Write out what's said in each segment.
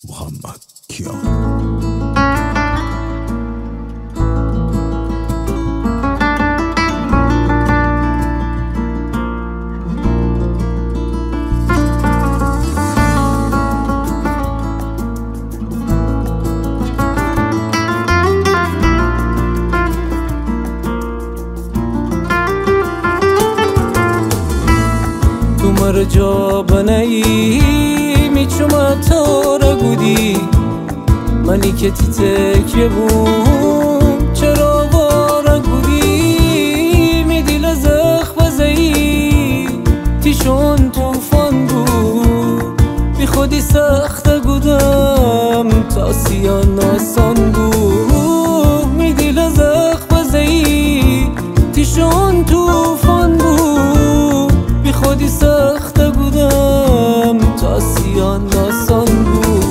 محمد کیان. مر جا بنایی میچوم تو را گودی منی که تی تکیه بوم چرا وارا گودی میدی لزخ بزایی تیشون توفان بود بی خودی سخت گودم تا سیان آسان بود میدی لزخ بزایی تیشون توفان بود بی خودی سخت بودم تا سیان آسان بود.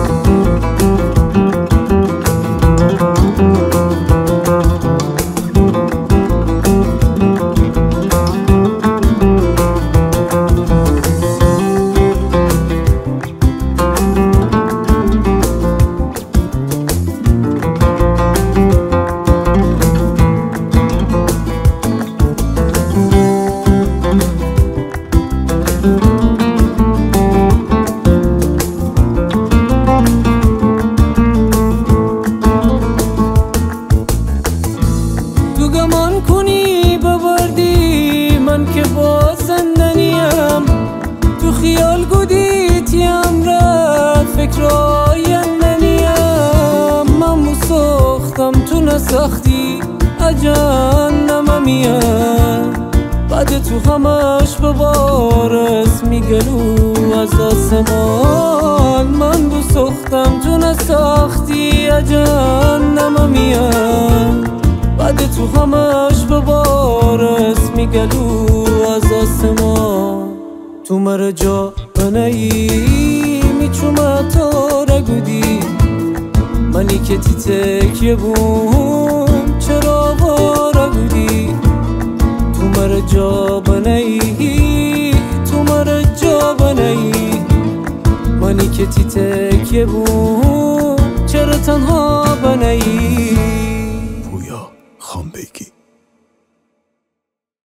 گمان کنی ببردی من که باز زندنیم تو خیال گودیتیم رد فکر آیندنیم من بسختم تو نسختی اجنممیم بعد تو همش ببارس میگلو از آسمان من بسختم تو نسختی اجنممیم بعد تو همش ببارس میگلو از آسمان تو مر جا بنایی میچوم تو را گودی منی که تی تکیه بوم چرا وارا گودی تو مر جا بنایی تو مر جا بنایی منی که تی تکیه بوم چرا تنها بنایی خان بگی